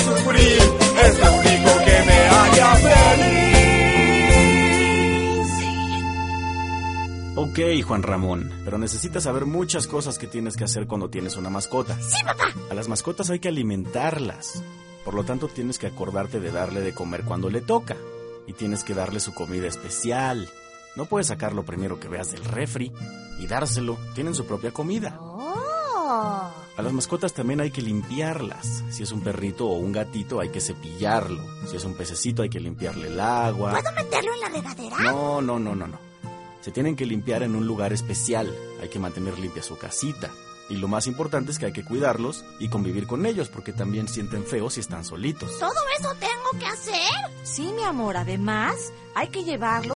sufrir, es lo único que me haría feliz. Ok, Juan Ramón, pero necesitas saber muchas cosas que tienes que hacer cuando tienes una mascota. ¡Sí, papá! A las mascotas hay que alimentarlas. Por lo tanto, tienes que acordarte de darle de comer cuando le toca. Y tienes que darle su comida especial. No puedes sacar lo primero que veas del refri y dárselo. Tienen su propia comida. ¡Oh! A las mascotas también hay que limpiarlas. Si es un perrito o un gatito, hay que cepillarlo. Si es un pececito, hay que limpiarle el agua. ¿Puedo meterlo en la regadera? No. Se tienen que limpiar en un lugar especial. Hay que mantener limpia su casita. Y lo más importante es que hay que cuidarlos y convivir con ellos, porque también sienten feo si están solitos. ¿Todo eso tengo que hacer? Sí, mi amor, además hay que llevarlo